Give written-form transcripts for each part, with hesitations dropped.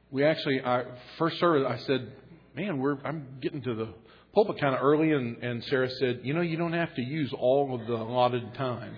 first service, I said, man, I'm getting to the pulpit kind of early. And Sarah said, you don't have to use all of the allotted time.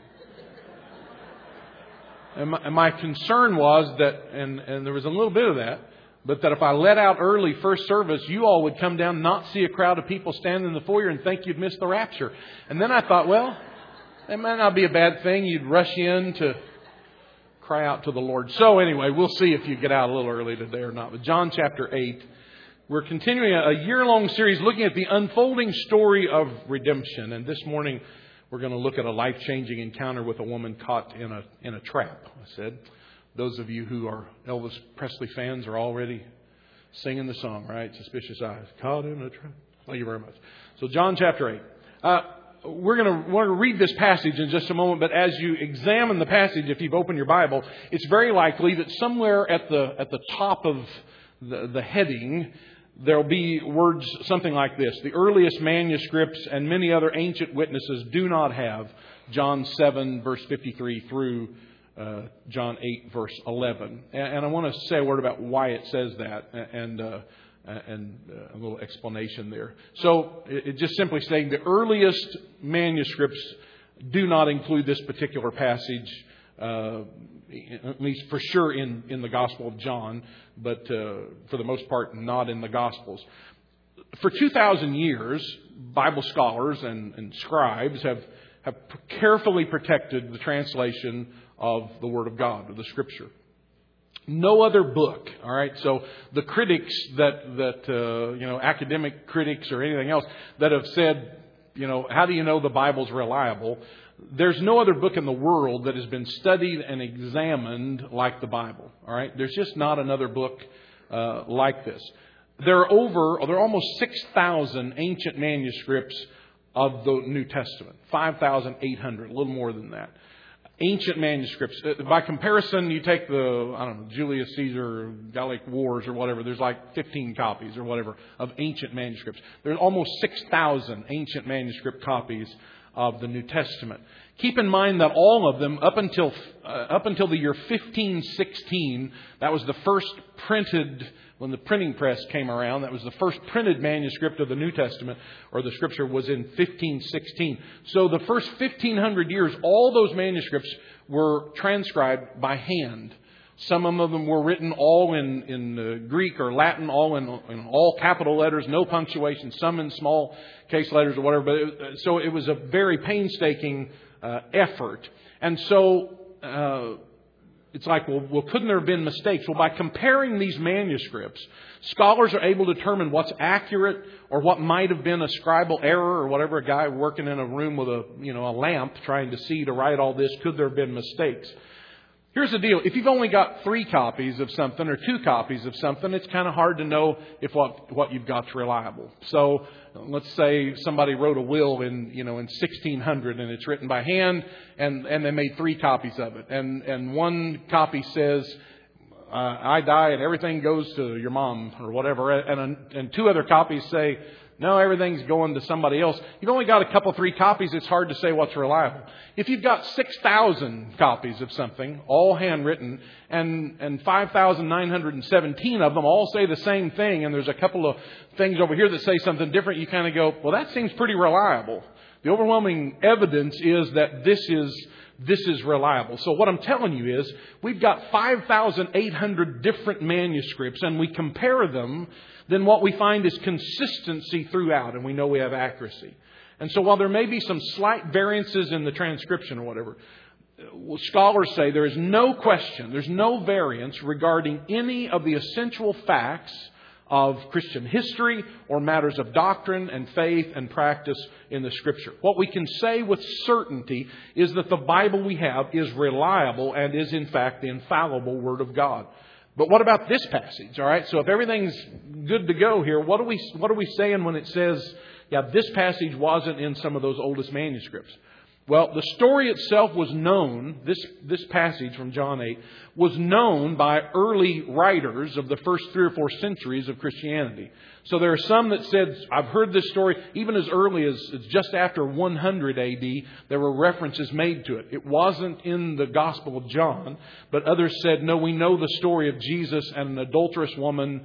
And my concern was that, and there was a little bit of that, but that if I let out early first service, you all would come down, not see a crowd of people standing in the foyer and think you'd missed the rapture. And then I thought, well, that might not be a bad thing. You'd rush in to cry out to the Lord. So anyway, we'll see if you get out a little early today or not. But John chapter 8, we're continuing a year-long series looking at the unfolding story of redemption. And this morning, we're going to look at a life-changing encounter with a woman caught in a trap. I said, those of you who are Elvis Presley fans are already singing the song, right? Suspicious Eyes. Caught in a trap. Thank you very much. So John chapter 8. We're going to read this passage in just a moment, but as you examine the passage, if you've opened your Bible, it's very likely that somewhere at the top of the heading, there'll be words something like this. The earliest manuscripts and many other ancient witnesses do not have John 7, verse 53 through John 8, verse 11. And I want to say a word about why it says that and a little explanation there. So it just simply saying the earliest manuscripts do not include this particular passage, at least for sure in the Gospel of John, but for the most part not in the Gospels. For 2,000 years, Bible scholars and scribes have carefully protected the translation of the Word of God, of the Scripture. No other book, all right? So the critics that academic critics or anything else that have said, how do you know the Bible's reliable? There's no other book in the world that has been studied and examined like the Bible, all right? There's just not another book like this. There are almost 6,000 ancient manuscripts of the New Testament. 5,800, a little more than that. Ancient manuscripts. By comparison, you take Julius Caesar, Gallic Wars or whatever. There's like 15 copies or whatever of ancient manuscripts. There's almost 6,000 ancient manuscript copies of the New Testament. Keep in mind that all of them, up until the year 1516, that was the first printed, when the printing press came around, that was the first printed manuscript of the New Testament, or the Scripture, was in 1516. So the first 1,500 years, all those manuscripts were transcribed by hand. Some of them were written all in Greek or Latin, all in all capital letters, no punctuation, some in small case letters or whatever. But so it was a very painstaking effort. And so it's like, well, couldn't there have been mistakes? Well, by comparing these manuscripts, scholars are able to determine what's accurate or what might have been a scribal error or whatever. A guy working in a room with a lamp trying to see to write all this, could there have been mistakes? Here's the deal. If you've only got 3 copies of something or 2 copies of something, it's kind of hard to know if what you've got's reliable. So let's say somebody wrote a will in 1600 and it's written by hand and they made 3 copies of it. And one copy says, I die and everything goes to your mom or whatever. And 2 other copies say, no, everything's going to somebody else. You've only got a couple, 3 copies. It's hard to say what's reliable. If you've got 6,000 copies of something, all handwritten, and 5,917 of them all say the same thing, and there's a couple of things over here that say something different, you kind of go, well, that seems pretty reliable. The overwhelming evidence is that this is reliable. So what I'm telling you is we've got 5,800 different manuscripts, and we compare them, then what we find is consistency throughout, and we know we have accuracy. And so while there may be some slight variances in the transcription or whatever, scholars say there is no question, there's no variance regarding any of the essential facts of Christian history or matters of doctrine and faith and practice in the Scripture. What we can say with certainty is that the Bible we have is reliable and is in fact the infallible Word of God. But what about this passage? All right. So if everything's good to go here, what are we saying when it says, yeah, this passage wasn't in some of those oldest manuscripts? Well, the story itself was known, this passage from John 8, was known by early writers of the first 3 or 4 centuries of Christianity. So there are some that said, I've heard this story even as early as just after 100 AD, there were references made to it. It wasn't in the Gospel of John, but others said, no, we know the story of Jesus and an adulterous woman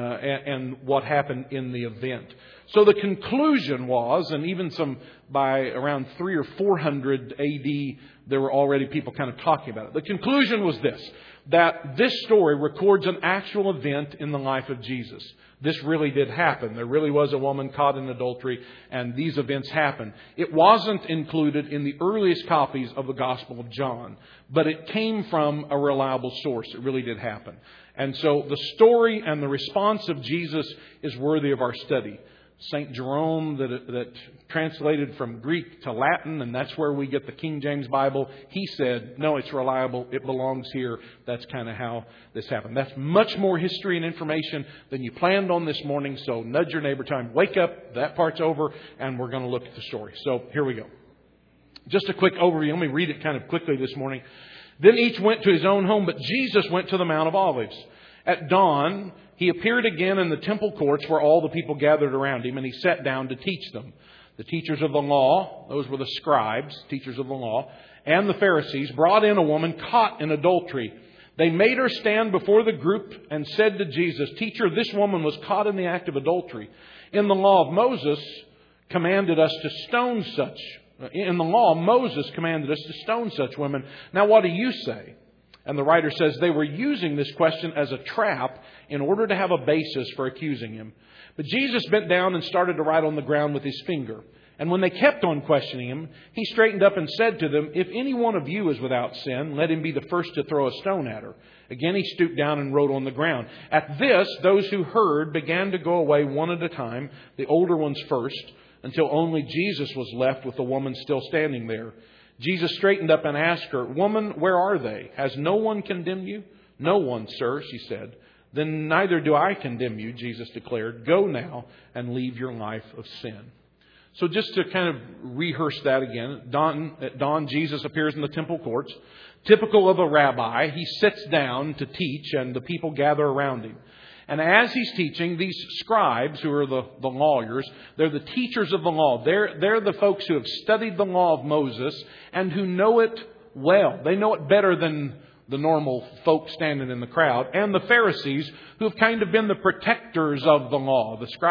and what happened in the event. So the conclusion was, and even some by around 300 or 400 AD, there were already people kind of talking about it. The conclusion was this, that this story records an actual event in the life of Jesus. This really did happen. There really was a woman caught in adultery, and these events happened. It wasn't included in the earliest copies of the Gospel of John, but it came from a reliable source. It really did happen. And so the story and the response of Jesus is worthy of our study. St. Jerome, that translated from Greek to Latin, and that's where we get the King James Bible, he said, no, it's reliable, it belongs here. That's kind of how this happened. That's much more history and information than you planned on this morning, so nudge your neighbor, tell him, wake up, that part's over, and we're going to look at the story. So here we go. Just a quick overview. Let me read it kind of quickly this morning. Then each went to his own home, but Jesus went to the Mount of Olives. At dawn, he appeared again in the temple courts where all the people gathered around him, and he sat down to teach them. The teachers of the law, those were the scribes, teachers of the law, and the Pharisees brought in a woman caught in adultery. They made her stand before the group and said to Jesus, "Teacher, this woman was caught in the act of adultery. In the law of Moses commanded us to stone such. In the law, Moses commanded us to stone such women. Now what do you say?" And the writer says they were using this question as a trap in order to have a basis for accusing him. But Jesus bent down and started to write on the ground with his finger. And when they kept on questioning him, he straightened up and said to them, "If any one of you is without sin, let him be the first to throw a stone at her." Again he stooped down and wrote on the ground. At this, those who heard began to go away one at a time, the older ones first, until only Jesus was left with the woman still standing there. Jesus straightened up and asked her, "Woman, where are they? Has no one condemned you?" "No one, sir," she said. "Then neither do I condemn you," Jesus declared. "Go now and leave your life of sin." So just to kind of rehearse that again, at dawn, Jesus appears in the temple courts. Typical of a rabbi, he sits down to teach and the people gather around him. And as he's teaching, these scribes, who are the lawyers, they're the teachers of the law. They're the folks who have studied the law of Moses and who know it well. They know it better than the normal folk standing in the crowd. And the Pharisees, who have kind of been the protectors of the law.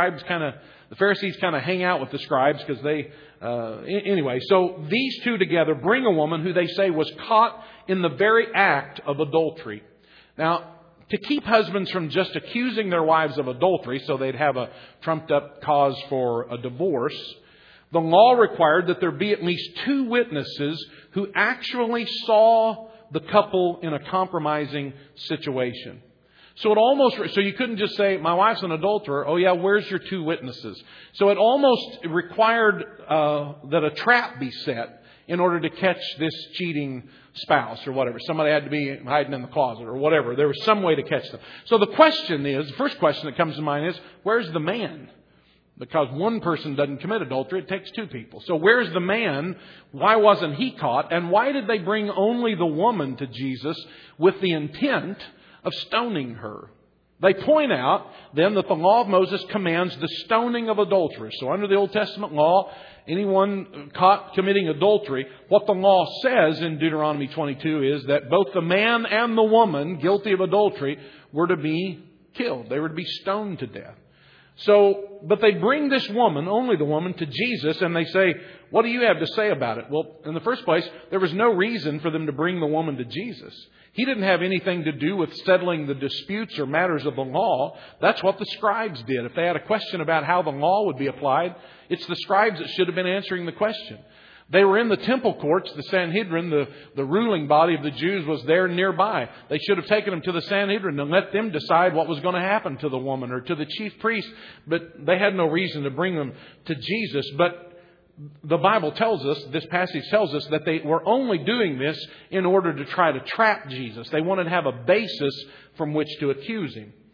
The Pharisees kind of hang out with the scribes because anyway. So these two together bring a woman who they say was caught in the very act of adultery. Now, to keep husbands from just accusing their wives of adultery so they'd have a trumped up cause for a divorce, the law required that there be at least 2 witnesses who actually saw the couple in a compromising situation. So you couldn't just say, "My wife's an adulterer." "Oh yeah, where's your 2 witnesses?" So it almost required that a trap be set in order to catch this cheating spouse or whatever. Somebody had to be hiding in the closet or whatever. There was some way to catch them. So the first question that comes to mind is, where's the man? Because one person doesn't commit adultery, it takes 2 people. So where's the man? Why wasn't he caught? And why did they bring only the woman to Jesus with the intent of stoning her? They point out then that the law of Moses commands the stoning of adulterers. So under the Old Testament law, anyone caught committing adultery, what the law says in Deuteronomy 22 is that both the man and the woman guilty of adultery were to be killed. They were to be stoned to death. But they bring this woman, only the woman, to Jesus and they say, "What do you have to say about it?" Well, in the first place, there was no reason for them to bring the woman to Jesus. He didn't have anything to do with settling the disputes or matters of the law. That's what the scribes did. If they had a question about how the law would be applied, it's the scribes that should have been answering the question. They were in the temple courts. The Sanhedrin, the ruling body of the Jews, was there nearby. They should have taken them to the Sanhedrin and let them decide what was going to happen to the woman or to the chief priest. But they had no reason to bring them to Jesus. But the Bible tells us, this passage tells us, that they were only doing this in order to try to trap Jesus. They wanted to have a basis from which to accuse him.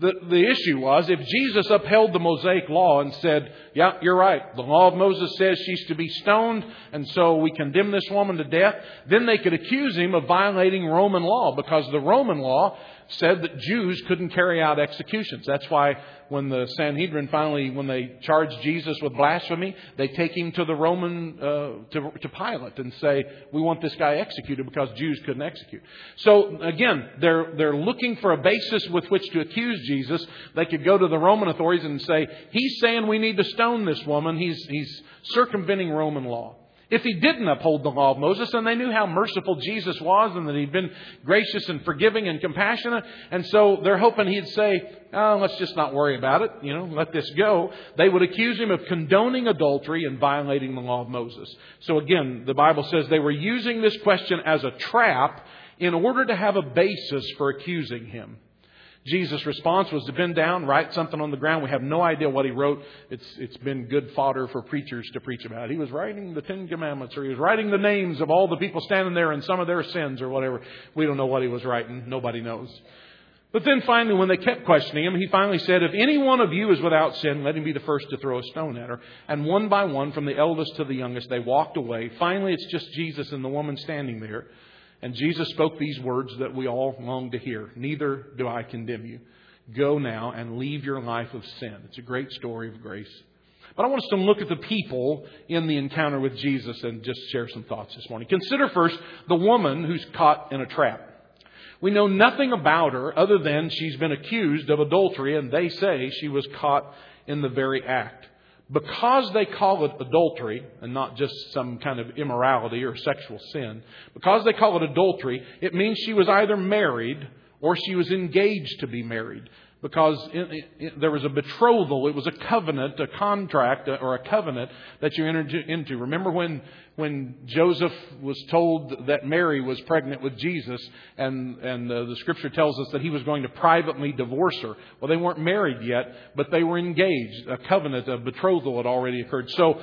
The issue was, if Jesus upheld the Mosaic law and said, yeah, you're right, the law of Moses says she's to be stoned, and so we condemn this woman to death, then they could accuse him of violating Roman law, because the Roman law said that Jews couldn't carry out executions. That's why when the Sanhedrin finally, when they charge Jesus with blasphemy, they take him to the Roman, to Pilate and say, we want this guy executed because Jews couldn't execute. So again, they're looking for a basis with which to accuse Jesus. They could go to the Roman authorities and say, he's saying we need to stone this woman. He's circumventing Roman law. If he didn't uphold the law of Moses, and they knew how merciful Jesus was and that he'd been gracious and forgiving and compassionate, and so they're hoping he'd say, oh, let's just not worry about it, let this go. They would accuse him of condoning adultery and violating the law of Moses. So again, the Bible says they were using this question as a trap in order to have a basis for accusing him. Jesus' response was to bend down, write something on the ground. We have no idea what he wrote. It's been good fodder for preachers to preach about. He was writing the Ten Commandments, or he was writing the names of all the people standing there and some of their sins or whatever. We don't know what he was writing. Nobody knows. But then finally, when they kept questioning him, he finally said, if any one of you is without sin, let him be the first to throw a stone at her. And one by one, from the eldest to the youngest, they walked away. Finally, it's just Jesus and the woman standing there. And Jesus spoke these words that we all long to hear. Neither do I condemn you. Go now and leave your life of sin. It's a great story of grace. But I want us to look at the people in the encounter with Jesus and just share some thoughts this morning. Consider first the woman who's caught in a trap. We know nothing about her other than she's been accused of adultery, and they say she was caught in the very act. Because they call it adultery, and not just some kind of immorality or sexual sin, because they call it adultery, it means she was either married or she was engaged to be married. Because there was a betrothal, it was a covenant, a contract, or a covenant that you entered into. Remember when Joseph was told that Mary was pregnant with Jesus, and the Scripture tells us that he was going to privately divorce her. Well, they weren't married yet, but they were engaged. A covenant, a betrothal had already occurred. So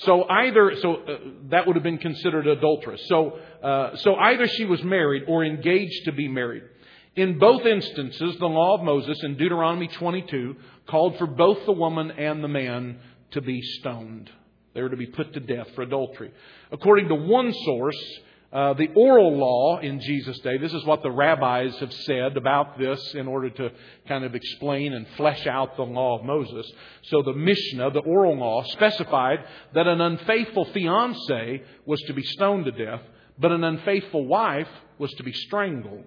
that would have been considered adulterous. So either she was married or engaged to be married. In both instances, the law of Moses in Deuteronomy 22 called for both the woman and the man to be stoned. They were to be put to death for adultery. According to one source, the oral law in Jesus' day, this is what the rabbis have said about this in order to kind of explain and flesh out the law of Moses. So the Mishnah, the oral law, specified that an unfaithful fiancé was to be stoned to death, but an unfaithful wife was to be strangled.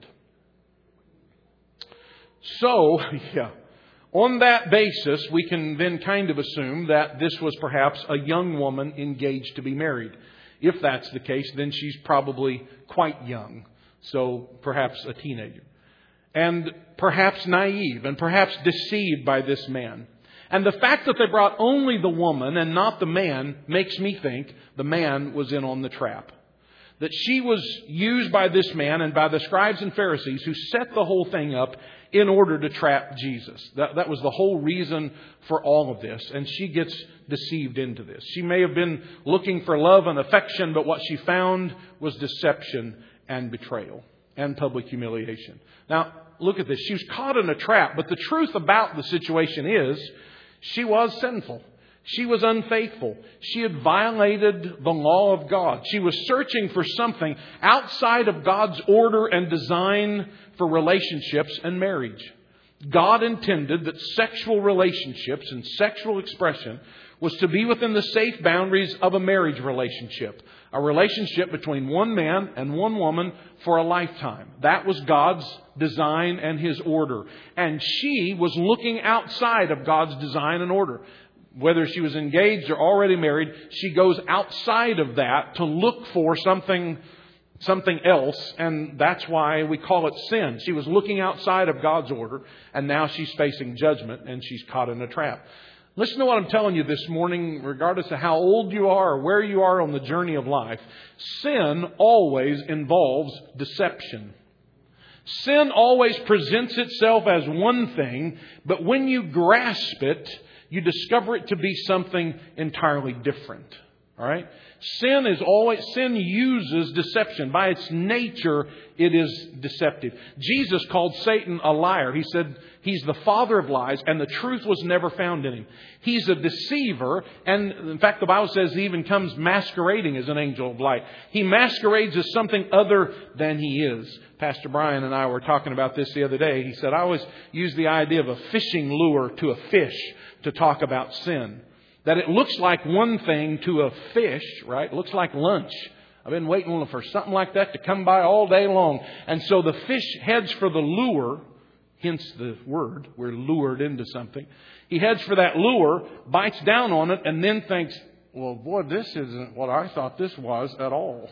So, on that basis, we can then kind of assume that this was perhaps a young woman engaged to be married. If that's the case, then she's probably quite young. So, perhaps a teenager. And perhaps naive and perhaps deceived by this man. And the fact that they brought only the woman and not the man makes me think the man was in on the trap. That she was used by this man and by the scribes and Pharisees who set the whole thing up in order to trap Jesus. That was the whole reason for all of this. And she gets deceived into this. She may have been looking for love and affection, but what she found was deception and betrayal and public humiliation. Now, look at this. She was caught in a trap, but the truth about the situation is she was sinful. She was unfaithful. She had violated the law of God. She was searching for something outside of God's order and design for relationships and marriage. God intended that sexual relationships and sexual expression was to be within the safe boundaries of a marriage relationship. A relationship between one man and one woman for a lifetime. That was God's design and His order. And she was looking outside of God's design and order. Whether she was engaged or already married, she goes outside of that to look for something else, and that's why we call it sin. She was looking outside of God's order, and now she's facing judgment, and she's caught in a trap. Listen to what I'm telling you this morning, regardless of how old you are or where you are on the journey of life. Sin always involves deception. Sin always presents itself as one thing, but when you grasp it, you discover it to be something entirely different. All right? Sin uses deception. By its nature, it is deceptive. Jesus called Satan a liar. He said he's the father of lies and the truth was never found in him. He's a deceiver, and in fact the Bible says he even comes masquerading as an angel of light. He masquerades as something other than he is. Pastor Brian and I were talking about this the other day. He said, I always use the idea of a fishing lure to a fish to talk about sin. That it looks like one thing to a fish, right? It looks like lunch. I've been waiting for something like that to come by all day long. And so the fish heads for the lure, hence the word, we're lured into something. He heads for that lure, bites down on it, and then thinks, well, boy, this isn't what I thought this was at all.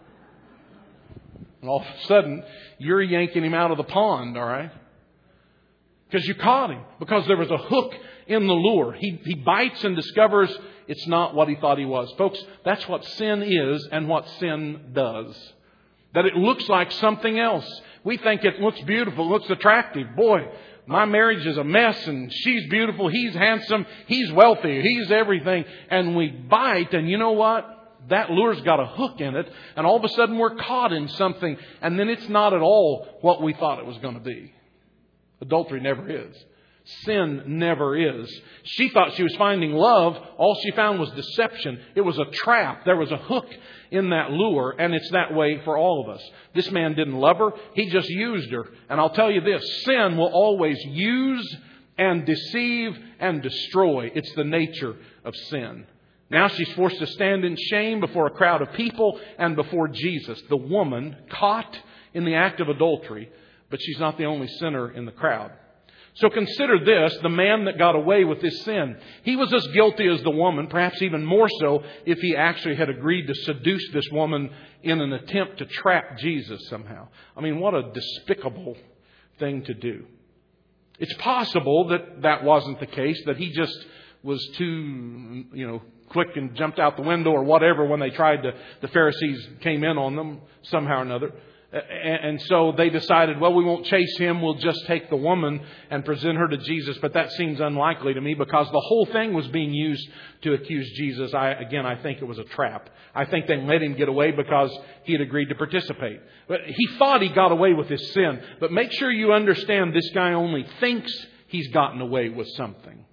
And all of a sudden, you're yanking him out of the pond, all right? Because you caught him. Because there was a hook in the lure. He bites and discovers it's not what he thought he was. Folks, that's what sin is and what sin does. That it looks like something else. We think it looks beautiful, looks attractive. Boy, my marriage is a mess and she's beautiful, he's handsome, he's wealthy, he's everything. And we bite, and you know what? That lure's got a hook in it, and all of a sudden we're caught in something, and then it's not at all what we thought it was going to be. Adultery never is. Sin never is. She thought she was finding love. All she found was deception. It was a trap. There was a hook in that lure, and it's that way for all of us. This man didn't love her. He just used her. And I'll tell you this, sin will always use and deceive and destroy. It's the nature of sin. Now she's forced to stand in shame before a crowd of people and before Jesus. The woman caught in the act of adultery, but she's not the only sinner in the crowd. So consider this, the man that got away with this sin. He was as guilty as the woman, perhaps even more so if he actually had agreed to seduce this woman in an attempt to trap Jesus somehow. I mean, what a despicable thing to do. It's possible that that wasn't the case, that he just was too, quick and jumped out the window or whatever when they tried to, the Pharisees came in on them somehow or another. And so they decided, well, we won't chase him. We'll just take the woman and present her to Jesus. But that seems unlikely to me because the whole thing was being used to accuse Jesus. I think it was a trap. I think they let him get away because he had agreed to participate. But he thought he got away with his sin. But make sure you understand this guy only thinks he's gotten away with something.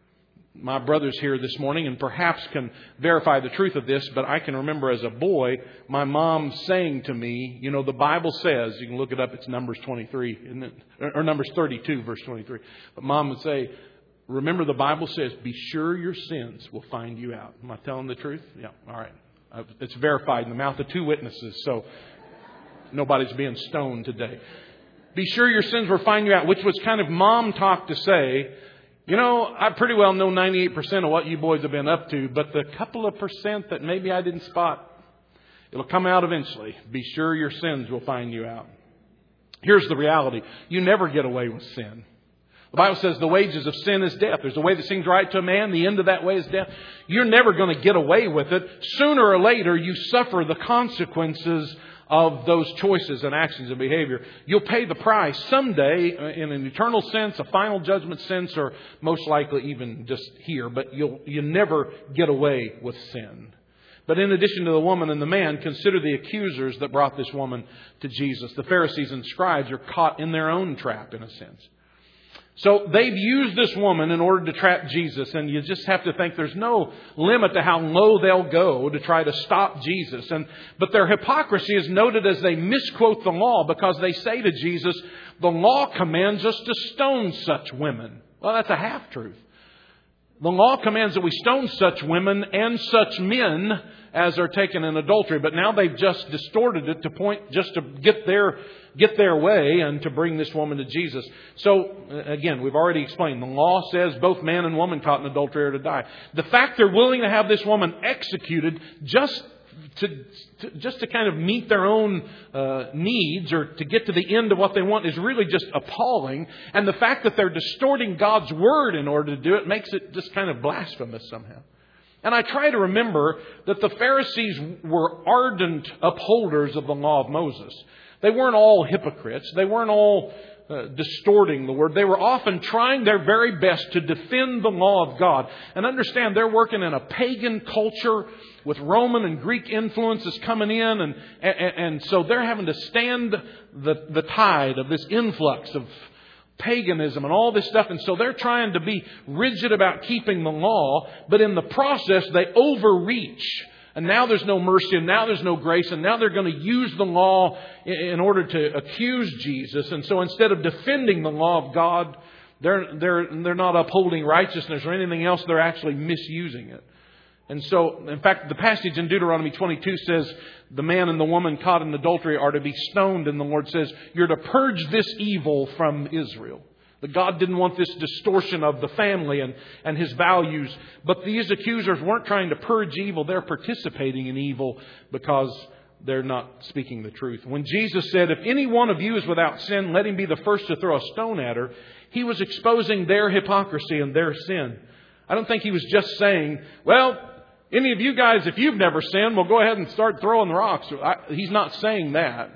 My brother's here this morning and perhaps can verify the truth of this, but I can remember as a boy, my mom saying to me, the Bible says, you can look it up, it's Numbers 23, isn't it? Or Numbers 32, verse 23. But Mom would say, remember the Bible says, be sure your sins will find you out. Am I telling the truth? Yeah, all right. It's verified in the mouth of two witnesses, so nobody's being stoned today. Be sure your sins will find you out, which was kind of mom talk to say, I pretty well know 98% of what you boys have been up to, but the couple of percent that maybe I didn't spot, it'll come out eventually. Be sure your sins will find you out. Here's the reality. You never get away with sin. The Bible says the wages of sin is death. There's a way that seems right to a man. The end of that way is death. You're never going to get away with it. Sooner or later, you suffer the consequences of those choices and actions and behavior. You'll pay the price someday in an eternal sense, a final judgment sense, or most likely even just here. But you never get away with sin. But in addition to the woman and the man, consider the accusers that brought this woman to Jesus. The Pharisees and scribes are caught in their own trap, in a sense. So they've used this woman in order to trap Jesus. And you just have to think there's no limit to how low they'll go to try to stop Jesus. But their hypocrisy is noted as they misquote the law because they say to Jesus, the law commands us to stone such women. Well, that's a half-truth. The law commands that we stone such women and such men as are taken in adultery. But now they've just distorted it to point just to get their way and to bring this woman to Jesus. So, again, we've already explained. The law says both man and woman caught in adultery are to die. The fact they're willing to have this woman executed just to kind of meet their own needs or to get to the end of what they want is really just appalling. And the fact that they're distorting God's Word in order to do it makes it just kind of blasphemous somehow. And I try to remember that the Pharisees were ardent upholders of the law of Moses. They weren't all hypocrites. They weren't all distorting the Word. They were often trying their very best to defend the law of God. And understand, they're working in a pagan culture with Roman and Greek influences coming in. And so they're having to stand the tide of this influx of paganism and all this stuff. And so they're trying to be rigid about keeping the law. But in the process, they overreach. And now there's no mercy, and now there's no grace, and now they're going to use the law in order to accuse Jesus. And so instead of defending the law of God, they're not upholding righteousness or anything else. They're actually misusing it. And so, in fact, the passage in Deuteronomy 22 says the man and the woman caught in adultery are to be stoned. And the Lord says, you're to purge this evil from Israel. That God didn't want this distortion of the family and His values. But these accusers weren't trying to purge evil. They're participating in evil because they're not speaking the truth. When Jesus said, if any one of you is without sin, let him be the first to throw a stone at her, He was exposing their hypocrisy and their sin. I don't think He was just saying, well, any of you guys, if you've never sinned, well, go ahead and start throwing the rocks. He's not saying that.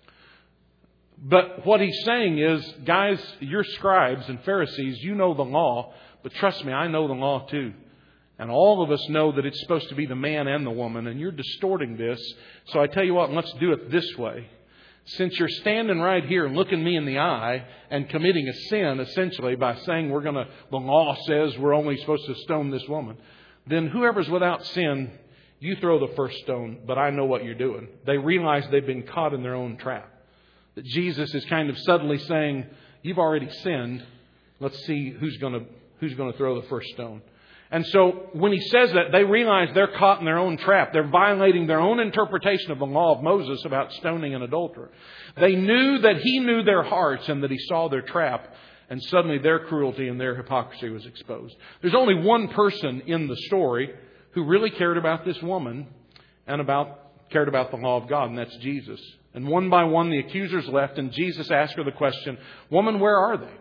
But what He's saying is, guys, you're scribes and Pharisees, you know the law, but trust me, I know the law too. And all of us know that it's supposed to be the man and the woman, and you're distorting this. So I tell you what, let's do it this way. Since you're standing right here and looking me in the eye and committing a sin, essentially, by saying the law says we're only supposed to stone this woman, then whoever's without sin, you throw the first stone, but I know what you're doing. They realize they've been caught in their own trap. That Jesus is kind of subtly saying, you've already sinned. Let's see who's going to throw the first stone. And so when He says that, they realize they're caught in their own trap. They're violating their own interpretation of the law of Moses about stoning an adulterer. They knew that He knew their hearts and that He saw their trap. And suddenly their cruelty and their hypocrisy was exposed. There's only one person in the story who really cared about this woman and cared about the law of God, and that's Jesus. And one by one, the accusers left, and Jesus asked her the question, woman, where are they?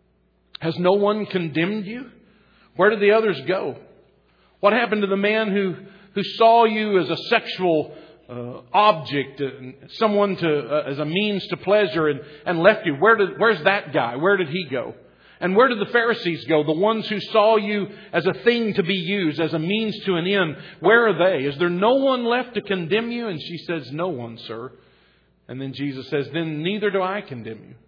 Has no one condemned you? Where did the others go? What happened to the man who saw you as a sexual object, someone as a means to pleasure and left you? Where's that guy? Where did he go? And where did the Pharisees go? The ones who saw you as a thing to be used, as a means to an end. Where are they? Is there no one left to condemn you? And she says, no one, sir. And then Jesus says, then neither do I condemn you.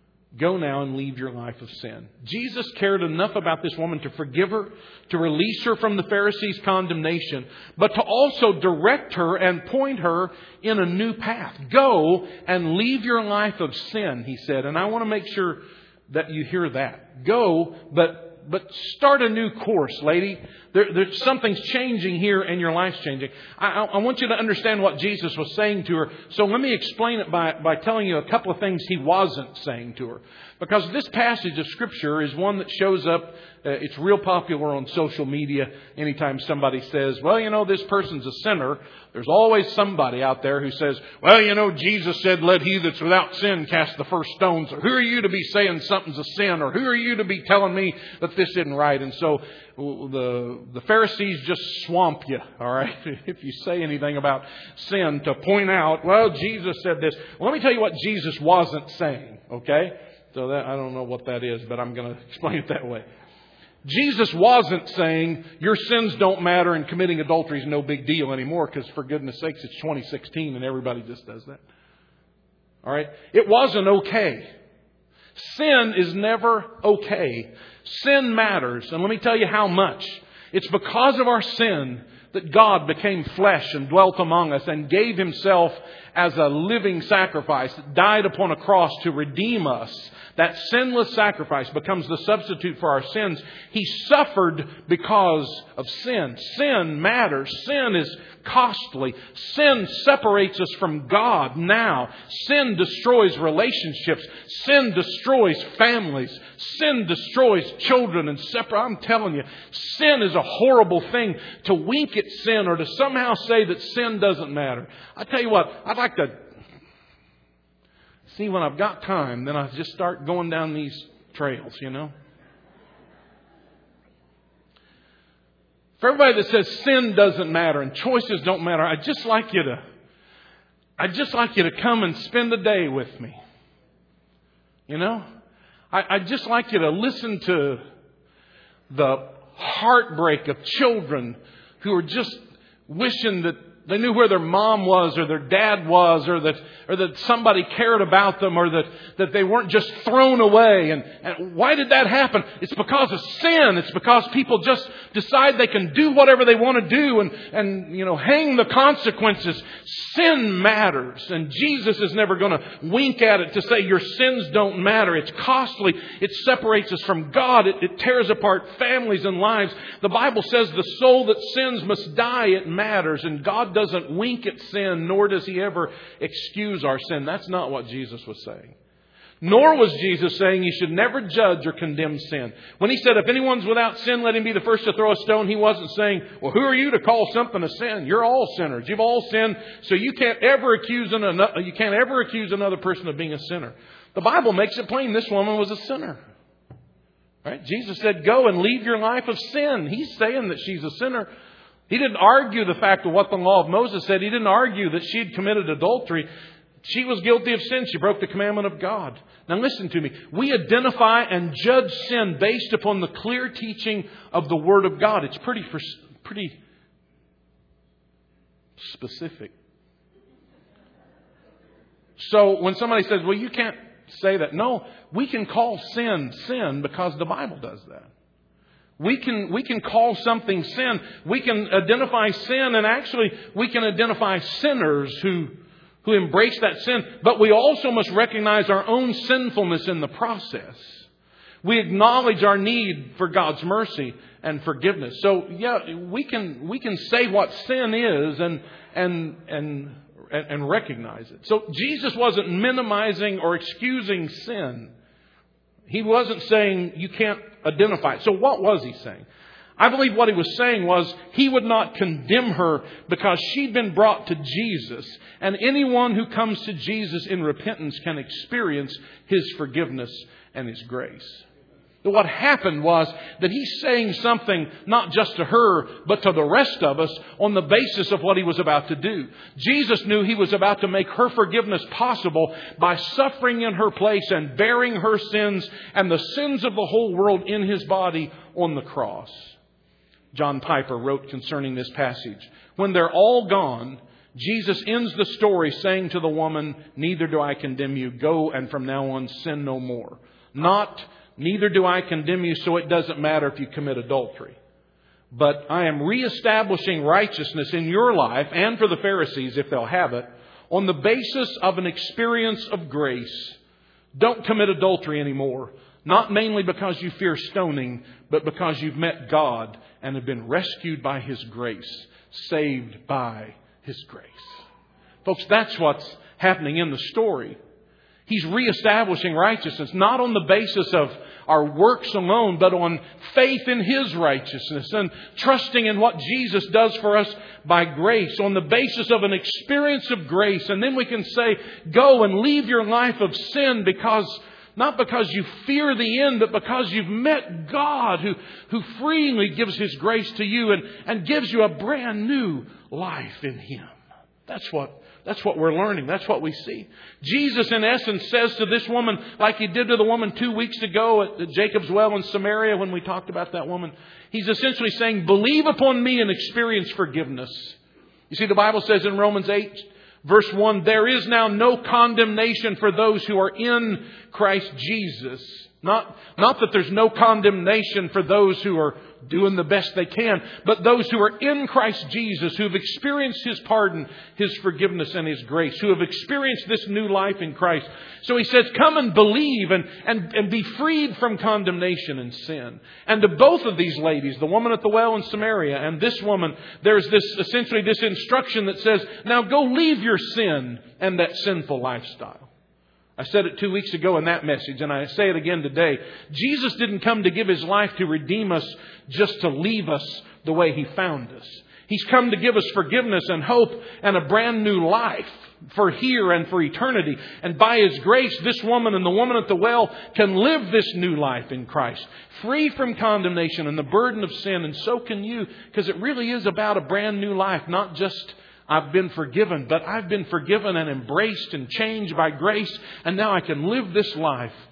Go now and leave your life of sin. Jesus cared enough about this woman to forgive her, to release her from the Pharisees' condemnation, but to also direct her and point her in a new path. Go and leave your life of sin, He said. And I want to make sure that you hear that. Go, but start a new course, lady. There's something's changing here and your life's changing. I want you to understand what Jesus was saying to her. So let me explain it by telling you a couple of things He wasn't saying to her. Because this passage of Scripture is one that shows up. It's real popular on social media. Anytime somebody says, well, this person's a sinner, there's always somebody out there who says, well, Jesus said, let he that's without sin cast the first stone. So who are you to be saying something's a sin? Or who are you to be telling me that this isn't right? And so the Pharisees just swamp you, all right, if you say anything about sin, to point out, well, Jesus said this. Well, let me tell you what Jesus wasn't saying, okay? So I don't know what that is, but I'm going to explain it that way. Jesus wasn't saying your sins don't matter and committing adultery is no big deal anymore, because for goodness sakes, it's 2016 and everybody just does that. All right? It wasn't okay. Sin is never okay. Sin matters. And let me tell you how much. It's because of our sin that God became flesh and dwelt among us and gave Himself as a living sacrifice, died upon a cross to redeem us. That sinless sacrifice becomes the substitute for our sins. He suffered because of sin. Sin matters. Sin is costly. Sin separates us from God now. Sin destroys relationships. Sin destroys families. Sin destroys children and I'm telling you, sin is a horrible thing. To wink at sin or to somehow say that sin doesn't matter. I tell you what, I'd like to see when I've got time, then I just start going down these trails, For everybody that says sin doesn't matter and choices don't matter, I'd just like you to come and spend a day with me. I'd just like you to listen to the heartbreak of children who are just wishing that they knew where their mom was or their dad was, or that somebody cared about them, or that they weren't just thrown away. And why did that happen? It's because of sin. It's because people just decide they can do whatever they want to do and hang the consequences. Sin matters. And Jesus is never going to wink at it to say your sins don't matter. It's costly. It separates us from God. It tears apart families and lives. The Bible says the soul that sins must die. It matters. And God doesn't wink at sin, nor does He ever excuse our sin. That's not what Jesus was saying. Nor was Jesus saying you should never judge or condemn sin. When He said, if anyone's without sin, let him be the first to throw a stone, He wasn't saying, well, who are you to call something a sin? You're all sinners. You've all sinned, so you can't ever accuse another person of being a sinner. The Bible makes it plain this woman was a sinner. Right? Jesus said, go and leave your life of sin. He's saying that she's a sinner. He didn't argue the fact of what the law of Moses said. He didn't argue that she had committed adultery. She was guilty of sin. She broke the commandment of God. Now listen to me. We identify and judge sin based upon the clear teaching of the Word of God. It's pretty specific. So when somebody says, well, you can't say that. No, we can call sin sin because the Bible does that. We can call something sin. We can identify sin, and actually we can identify sinners who embrace that sin. But we also must recognize our own sinfulness in the process. We acknowledge our need for God's mercy and forgiveness. So yeah, we can say what sin is and recognize it. So Jesus wasn't minimizing or excusing sin. He wasn't saying you can't identify it. So what was He saying? I believe what He was saying was He would not condemn her because she'd been brought to Jesus. And anyone who comes to Jesus in repentance can experience His forgiveness and His grace. But what happened was that He's saying something not just to her, but to the rest of us on the basis of what He was about to do. Jesus knew He was about to make her forgiveness possible by suffering in her place and bearing her sins and the sins of the whole world in His body on the cross. John Piper wrote concerning this passage, when they're all gone, Jesus ends the story saying to the woman, neither do I condemn you. Go and from now on sin no more. Not, neither do I condemn you, so it doesn't matter if you commit adultery. But I am reestablishing righteousness in your life and for the Pharisees, if they'll have it, on the basis of an experience of grace. Don't commit adultery anymore. Not mainly because you fear stoning, but because you've met God and have been rescued by His grace, saved by His grace. Folks, that's what's happening in the story. He's reestablishing righteousness, not on the basis of our works alone, but on faith in His righteousness and trusting in what Jesus does for us by grace, on the basis of an experience of grace. And then we can say, go and leave your life of sin not because you fear the end, but because you've met God who freely gives His grace to you and gives you a brand new life in Him. That's what we're learning. That's what we see. Jesus, in essence, says to this woman, like He did to the woman 2 weeks ago at Jacob's well in Samaria when we talked about that woman. He's essentially saying, believe upon me and experience forgiveness. You see, the Bible says in Romans 8, verse 1, there is now no condemnation for those who are in Christ Jesus. Not that there's no condemnation for those who are doing the best they can, but those who are in Christ Jesus, who have experienced His pardon, His forgiveness, and His grace, who have experienced this new life in Christ. So He says, come and believe and be freed from condemnation and sin. And to both of these ladies, the woman at the well in Samaria and this woman, there's essentially this instruction that says, now go leave your sin and that sinful lifestyle. I said it 2 weeks ago in that message, and I say it again today. Jesus didn't come to give His life to redeem us, just to leave us the way He found us. He's come to give us forgiveness and hope and a brand new life for here and for eternity. And by His grace, this woman and the woman at the well can live this new life in Christ, free from condemnation and the burden of sin. And so can you, because it really is about a brand new life, not just I've been forgiven, but I've been forgiven and embraced and changed by grace. And now I can live this life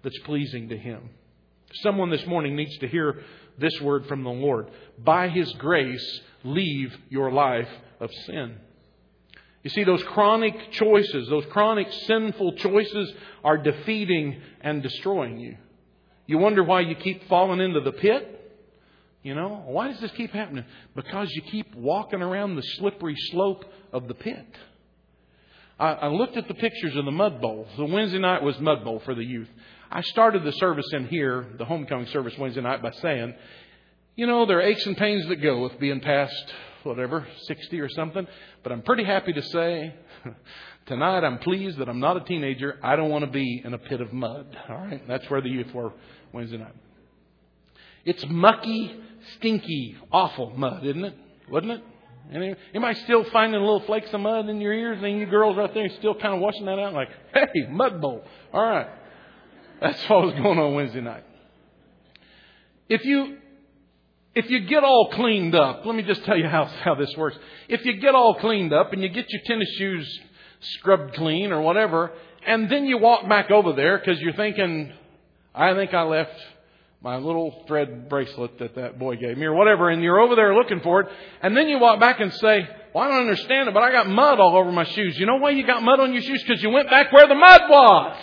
that's pleasing to Him. Someone this morning needs to hear this word from the Lord. By His grace, leave your life of sin. You see, those chronic choices, those chronic sinful choices are defeating and destroying you. You wonder why you keep falling into the pit? You know, why does this keep happening? Because you keep walking around the slippery slope of the pit. I looked at the pictures of the mud bowls. The Wednesday night was mud bowl for the youth. I started the service in here, the homecoming service Wednesday night, by saying, you know, there are aches and pains that go with being past, 60 or something. But I'm pretty happy to say tonight I'm pleased that I'm not a teenager. I don't want to be in a pit of mud. All right. That's where the youth were Wednesday night. It's mucky, stinky, awful mud, isn't it? Wasn't it? Anybody still finding little flakes of mud in your ears? And you girls right there still kind of washing that out like, hey, mud bowl. All right. That's what was going on Wednesday night. If you get all cleaned up, let me just tell you how this works. If you get all cleaned up and you get your tennis shoes scrubbed clean or whatever, and then you walk back over there because you're thinking, I think I left my little thread bracelet that boy gave me or whatever, and you're over there looking for it, and then you walk back and say, well, I don't understand it, but I got mud all over my shoes. You know why you got mud on your shoes? Because you went back where the mud was.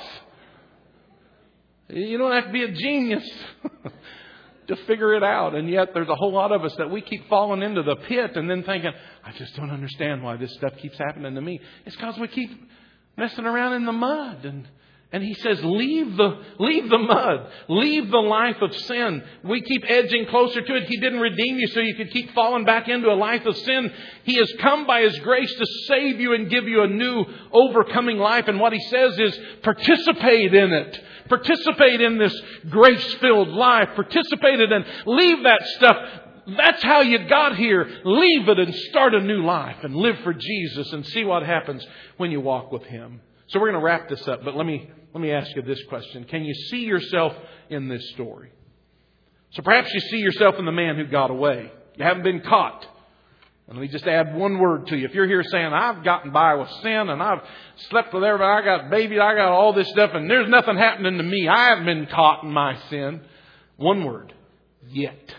You don't have to be a genius to figure it out. And yet there's a whole lot of us that we keep falling into the pit and then thinking, I just don't understand why this stuff keeps happening to me. It's because we keep messing around in the mud. And He says, leave the mud. Leave the life of sin. We keep edging closer to it. He didn't redeem you so you could keep falling back into a life of sin. He has come by His grace to save you and give you a new overcoming life. And what He says is participate in it. Participate in this grace-filled life. Participate in it. Leave that stuff. That's how you got here. Leave it and start a new life and live for Jesus and see what happens when you walk with Him. So we're going to wrap this up, but let me ask you this question. Can you see yourself in this story? So perhaps you see yourself in the man who got away. You haven't been caught. And let me just add one word to you. If you're here saying, I've gotten by with sin and I've slept with everybody, I got babies, I got all this stuff, and there's nothing happening to me. I haven't been caught in my sin. One word. Yet.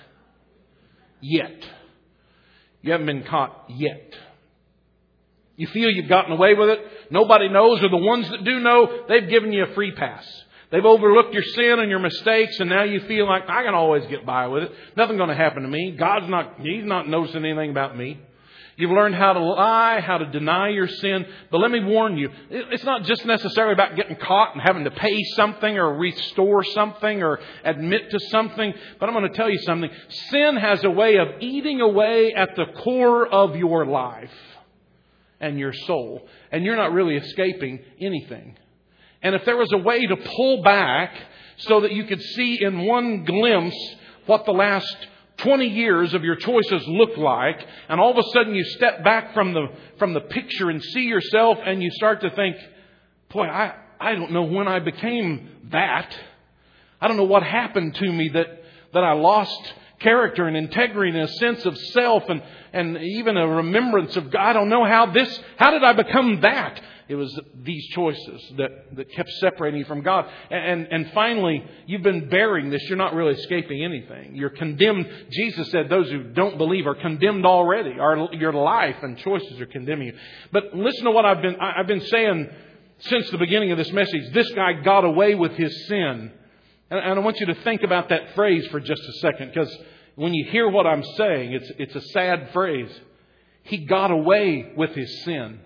Yet. You haven't been caught yet. You feel you've gotten away with it. Nobody knows, or the ones that do know, they've given you a free pass. They've overlooked your sin and your mistakes, and now you feel like, I can always get by with it. Nothing's going to happen to me. He's not noticing anything about me. You've learned how to lie, how to deny your sin. But let me warn you, it's not just necessarily about getting caught and having to pay something or restore something or admit to something. But I'm going to tell you something. Sin has a way of eating away at the core of your life and your soul. And you're not really escaping anything. And if there was a way to pull back so that you could see in one glimpse what the last 20 years of your choices look like, and all of a sudden you step back from the picture and see yourself and you start to think, boy, I don't know when I became that. I don't know what happened to me that I lost character and integrity and a sense of self and even a remembrance of God. I don't know how did I become that? It was these choices that kept separating you from God. And finally, you've been bearing this. You're not really escaping anything. You're condemned. Jesus said those who don't believe are condemned already. Your life and choices are condemning you. But listen to what I've been saying since the beginning of this message. This guy got away with his sin. And I want you to think about that phrase for just a second, because when you hear what I'm saying, it's a sad phrase. He got away with his sin.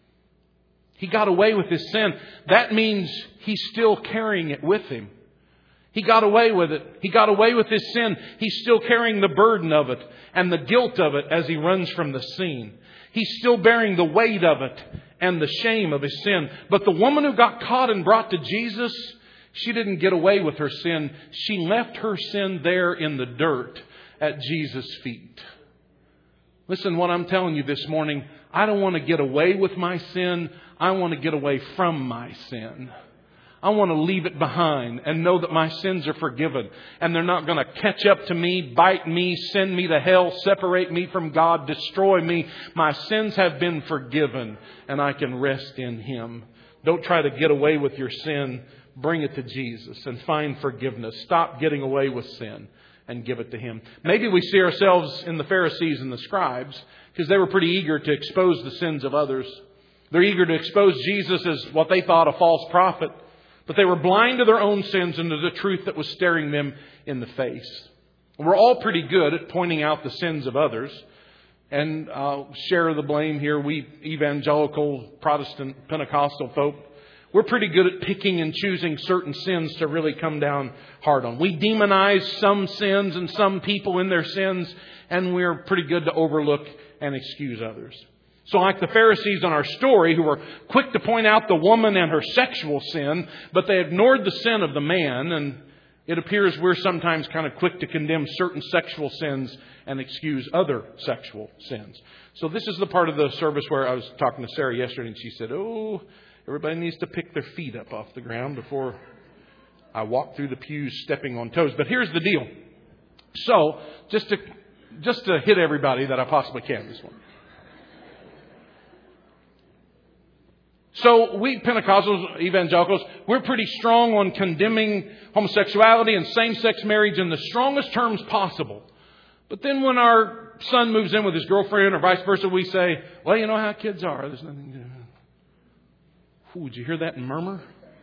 He got away with his sin. That means he's still carrying it with him. He got away with it. He got away with his sin. He's still carrying the burden of it and the guilt of it as he runs from the scene. He's still bearing the weight of it and the shame of his sin. But the woman who got caught and brought to Jesus, she didn't get away with her sin. She left her sin there in the dirt at Jesus' feet. Listen, what I'm telling you this morning, I don't want to get away with my sin. I want to get away from my sin. I want to leave it behind and know that my sins are forgiven. And they're not going to catch up to me, bite me, send me to hell, separate me from God, destroy me. My sins have been forgiven and I can rest in Him. Don't try to get away with your sin. bring it to Jesus and find forgiveness. Stop getting away with sin and give it to Him. Maybe we see ourselves in the Pharisees and the scribes because they were pretty eager to expose the sins of others. They're eager to expose Jesus as what they thought a false prophet. But they were blind to their own sins and to the truth that was staring them in the face. We're all pretty good at pointing out the sins of others. And I'll share the blame here. We evangelical, Protestant, Pentecostal folk, we're pretty good at picking and choosing certain sins to really come down hard on. We demonize some sins and some people in their sins, and we're pretty good to overlook and excuse others. So like the Pharisees in our story, who were quick to point out the woman and her sexual sin, but they ignored the sin of the man, and it appears we're sometimes kind of quick to condemn certain sexual sins and excuse other sexual sins. So this is the part of the service where I was talking to Sarah yesterday, and she said, everybody needs to pick their feet up off the ground before I walk through the pews stepping on toes. But here's the deal. So, just to hit everybody that I possibly can this morning. So we Pentecostals, evangelicals, we're pretty strong on condemning homosexuality and same-sex marriage in the strongest terms possible. But then when our son moves in with his girlfriend or vice versa, we say, well, you know how kids are. There's nothing to do. Ooh, did you hear that murmur?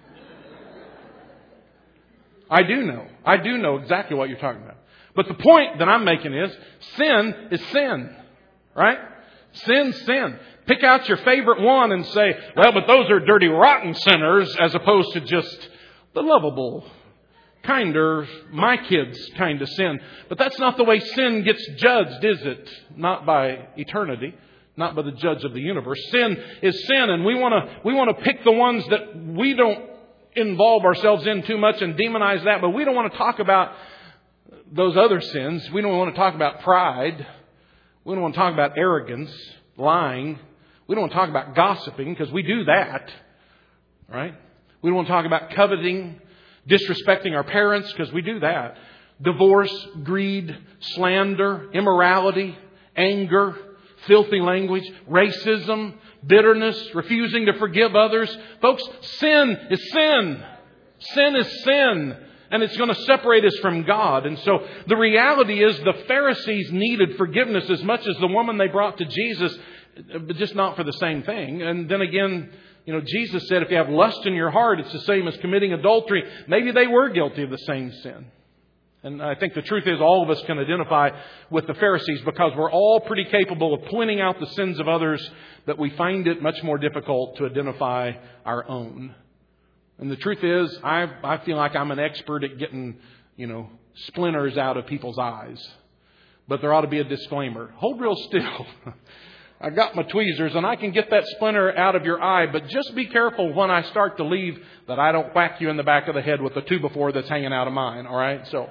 I do know exactly what you're talking about. But the point that I'm making is sin, right? Sin's sin. Pick out your favorite one and say, well, but those are dirty, rotten sinners, as opposed to just the lovable, kinder, my kids kind of sin. But that's not the way sin gets judged, is it? Not by eternity. Not by the judge of the universe. Sin is sin, and we want to pick the ones that we don't involve ourselves in too much and demonize that. But we don't want to talk about those other sins. We don't want to talk about pride. We don't want to talk about arrogance, lying. We don't want to talk about gossiping, because we do that, right? We don't want to talk about coveting, disrespecting our parents, because we do that. Divorce, greed, slander, immorality, anger, filthy language, racism, bitterness, refusing to forgive others. Folks, sin is sin. Sin is sin. And it's going to separate us from God. And so the reality is the Pharisees needed forgiveness as much as the woman they brought to Jesus, but just not for the same thing. And then again, Jesus said if you have lust in your heart, it's the same as committing adultery. Maybe they were guilty of the same sin. And I think the truth is all of us can identify with the Pharisees, because we're all pretty capable of pointing out the sins of others, but we find it much more difficult to identify our own. And the truth is, I feel like I'm an expert at getting, splinters out of people's eyes. But there ought to be a disclaimer. Hold real still. I got my tweezers and I can get that splinter out of your eye, but just be careful when I start to leave that I don't whack you in the back of the head with the 2x4 that's hanging out of mine. All right? So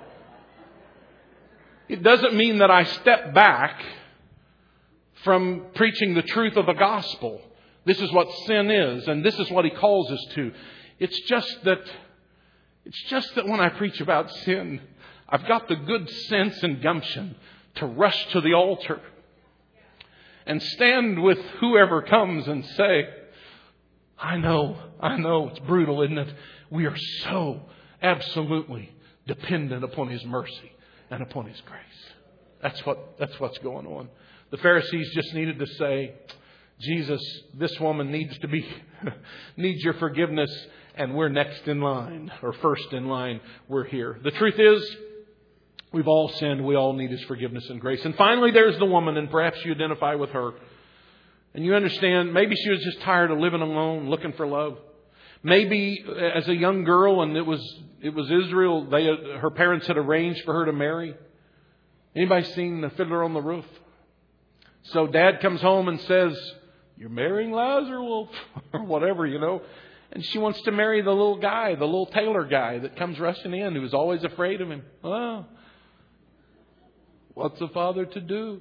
it doesn't mean that I step back from preaching the truth of the gospel. This is what sin is, and this is what He calls us to. It's just that when I preach about sin, I've got the good sense and gumption to rush to the altar and stand with whoever comes and say, I know it's brutal, isn't it? We are so absolutely dependent upon His mercy and upon His grace. That's what's going on. The Pharisees just needed to say, Jesus, this woman needs your forgiveness, and we're next in line, or first in line. We're here. The truth is, we've all sinned. We all need His forgiveness and grace. And finally, there's the woman, and perhaps you identify with her. And you understand, maybe she was just tired of living alone, looking for love. Maybe as a young girl, and it was Israel, her parents had arranged for her to marry. Anybody seen The Fiddler on the Roof? So Dad comes home and says, you're marrying Lazarus, or whatever, And she wants to marry the little guy, the little tailor guy that comes rushing in, who's always afraid of him. Oh, what's a father to do?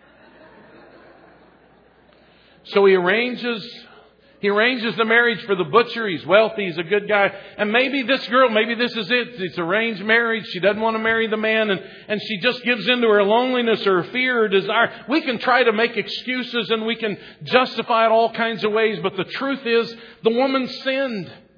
So he arranges the marriage for the butcher. He's wealthy. He's a good guy. And maybe this is it. It's arranged marriage. She doesn't want to marry the man. And she just gives into her loneliness or her fear or desire. We can try to make excuses and we can justify it all kinds of ways. But the truth is, the woman sinned.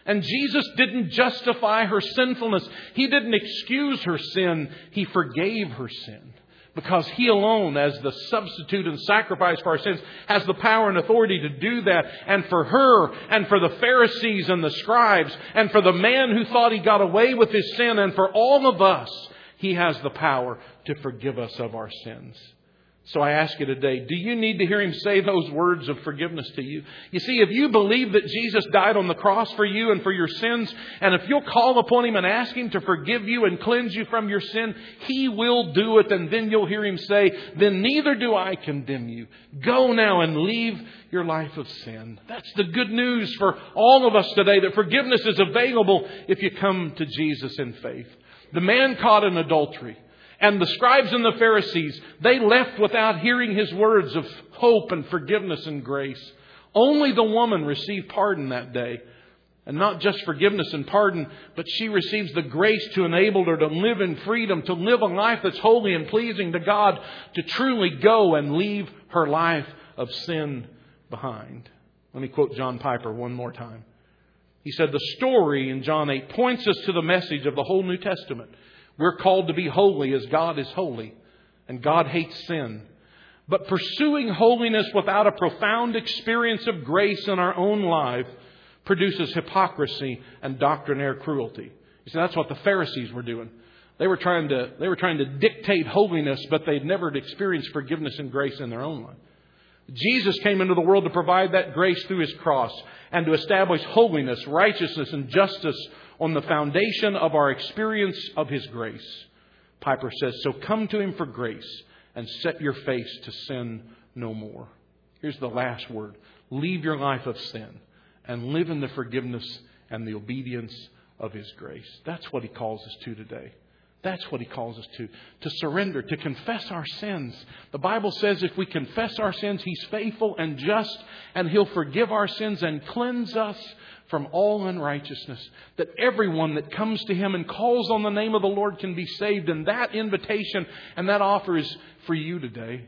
And Jesus didn't justify her sinfulness. He didn't excuse her sin. He forgave her sin. Because He alone, as the substitute and sacrifice for our sins, has the power and authority to do that. And for her, and for the Pharisees and the scribes, and for the man who thought he got away with his sin, and for all of us, He has the power to forgive us of our sins. So I ask you today, do you need to hear Him say those words of forgiveness to you? You see, if you believe that Jesus died on the cross for you and for your sins, and if you'll call upon Him and ask Him to forgive you and cleanse you from your sin, He will do it. And then you'll hear Him say, then neither do I condemn you. Go now and leave your life of sin. That's the good news for all of us today, that forgiveness is available if you come to Jesus in faith. The man caught in adultery, and the scribes and the Pharisees, they left without hearing His words of hope and forgiveness and grace. Only the woman received pardon that day. And not just forgiveness and pardon, but she receives the grace to enable her to live in freedom, to live a life that's holy and pleasing to God, to truly go and leave her life of sin behind. Let me quote John Piper one more time. He said, the story in John 8 points us to the message of the whole New Testament. We're called to be holy as God is holy, and God hates sin. But pursuing holiness without a profound experience of grace in our own life produces hypocrisy and doctrinaire cruelty. You see, that's what the Pharisees were doing. They were trying to dictate holiness, but they'd never experienced forgiveness and grace in their own life. Jesus came into the world to provide that grace through His cross and to establish holiness, righteousness, and justice on the foundation of our experience of His grace. Piper says, so come to Him for grace and set your face to sin no more. Here's the last word. Leave your life of sin and live in the forgiveness and the obedience of His grace. That's what He calls us to today. That's what He calls us to surrender, to confess our sins. The Bible says if we confess our sins, He's faithful and just, and He'll forgive our sins and cleanse us from all unrighteousness. That everyone that comes to Him and calls on the name of the Lord can be saved. And that invitation and that offer is for you today.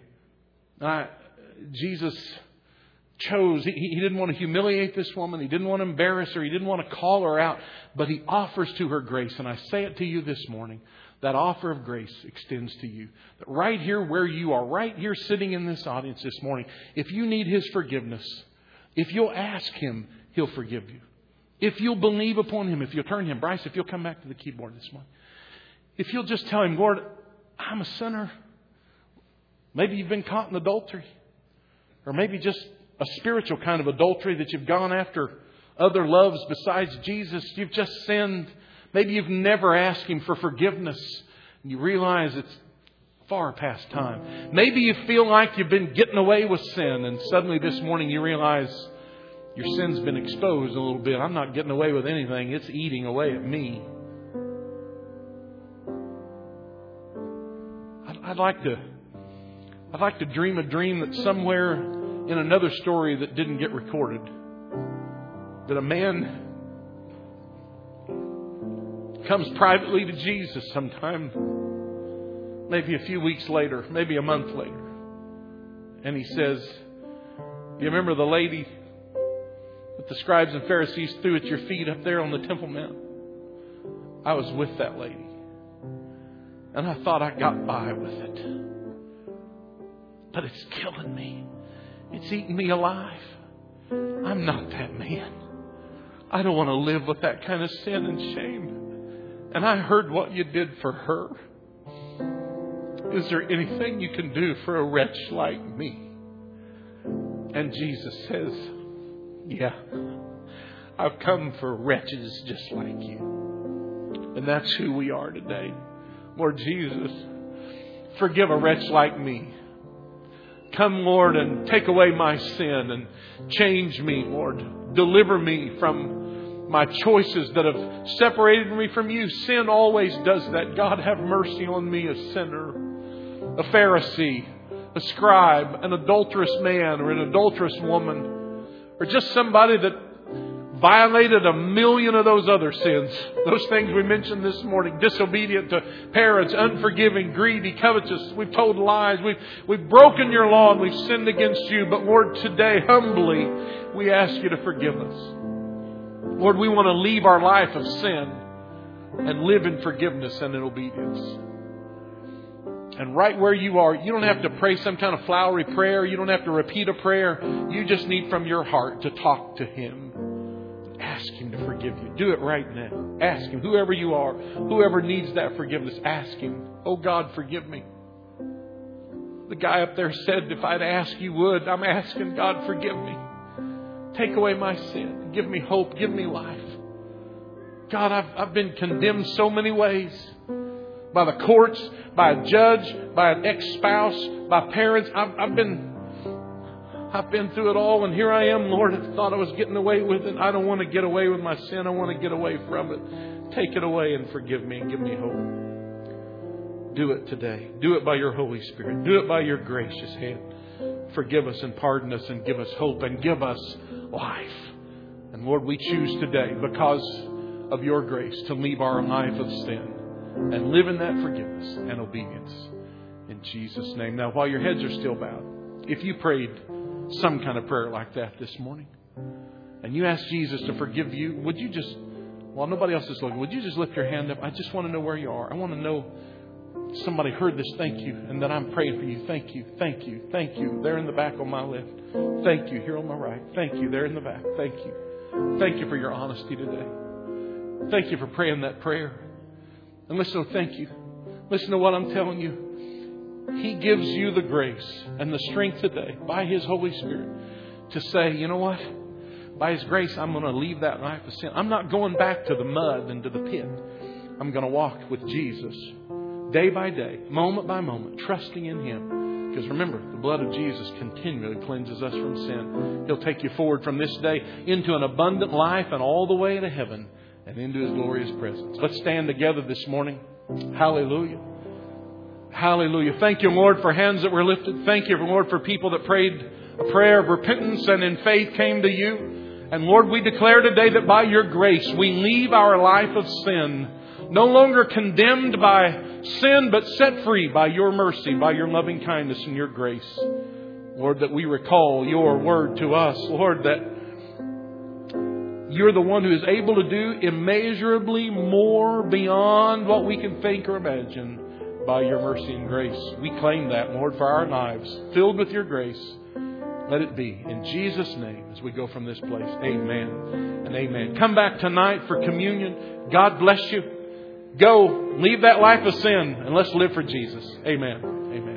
Jesus chose, He didn't want to humiliate this woman. He didn't want to embarrass her. He didn't want to call her out. But He offers to her grace. And I say it to you this morning. That offer of grace extends to you. That right here where you are, right here sitting in this audience this morning, if you need His forgiveness, if you'll ask Him, He'll forgive you. If you'll believe upon Him, if you'll turn Him. Bryce, if you'll come back to the keyboard this morning. If you'll just tell Him, Lord, I'm a sinner. Maybe you've been caught in adultery. Or maybe just a spiritual kind of adultery that you've gone after other loves besides Jesus. You've just sinned. Maybe you've never asked Him for forgiveness. And you realize it's far past time. Maybe you feel like you've been getting away with sin. And suddenly this morning you realize your sin's been exposed a little bit. I'm not getting away with anything. It's eating away at me. I'd like to dream a dream that somewhere in another story that didn't get recorded, that a man comes privately to Jesus sometime, maybe a few weeks later, maybe a month later, and he says, you remember the lady that the scribes and Pharisees threw at your feet up there on the Temple Mount? I was with that lady. And I thought I got by with it. But it's killing me. It's eating me alive. I'm not that man. I don't want to live with that kind of sin and shame. And I heard what you did for her. Is there anything you can do for a wretch like me? And Jesus says, yeah, I've come for wretches just like you. And that's who we are today. Lord Jesus, forgive a wretch like me. Come, Lord, and take away my sin and change me, Lord. Deliver me from my choices that have separated me from you. Sin always does that. God, have mercy on me, a sinner, a Pharisee, a scribe, an adulterous man or an adulterous woman, or just somebody that violated a million of those other sins. Those things we mentioned this morning. Disobedient to parents, unforgiving, greedy, covetous. We've told lies. We've broken your law and we've sinned against you. But Lord, today, humbly, we ask you to forgive us. Lord, we want to leave our life of sin and live in forgiveness and in obedience. And right where you are, you don't have to pray some kind of flowery prayer. You don't have to repeat a prayer. You just need from your heart to talk to Him. Ask Him to forgive you. Do it right now. Ask Him. Whoever you are, whoever needs that forgiveness, ask Him. Oh God, forgive me. The guy up there said, if I'd ask, you would. I'm asking, God, forgive me. Take away my sin. Give me hope. Give me life. God, I've been condemned so many ways. By the courts, by a judge, by an ex-spouse, by parents. I've been through it all, and here I am, Lord. I thought I was getting away with it. I don't want to get away with my sin. I want to get away from it. Take it away and forgive me and give me hope. Do it today. Do it by your Holy Spirit. Do it by your gracious hand. Forgive us and pardon us and give us hope and give us life. And Lord, we choose today, because of your grace, to leave our life of sin and live in that forgiveness and obedience. In Jesus' name. Now, while your heads are still bowed, if you prayed some kind of prayer like that this morning, and you asked Jesus to forgive you, would you just, while nobody else is looking, would you just lift your hand up? I just want to know where you are. I want to know somebody heard this. Thank you. And that I'm praying for you. Thank you. Thank you. Thank you. There in the back on my left. Thank you. Here on my right. Thank you. There in the back. Thank you. Thank you for your honesty today. Thank you for praying that prayer. And listen, thank you. Listen to what I'm telling you. He gives you the grace and the strength today by His Holy Spirit to say, you know what? By His grace, I'm going to leave that life of sin. I'm not going back to the mud and to the pit. I'm going to walk with Jesus day by day, moment by moment, trusting in Him. Because remember, the blood of Jesus continually cleanses us from sin. He'll take you forward from this day into an abundant life and all the way to heaven and into His glorious presence. Let's stand together this morning. Hallelujah. Hallelujah. Thank you, Lord, for hands that were lifted. Thank you, Lord, for people that prayed a prayer of repentance and in faith came to you. And Lord, we declare today that by your grace, we leave our life of sin, no longer condemned by sin, but set free by your mercy, by your loving kindness and your grace. Lord, that we recall your word to us, Lord, that you're the one who is able to do immeasurably more beyond what we can think or imagine by your mercy and grace. We claim that, Lord, for our lives, filled with your grace. Let it be. In Jesus' name, as we go from this place. Amen and amen. Come back tonight for communion. God bless you. Go, leave that life of sin, and let's live for Jesus. Amen. Amen.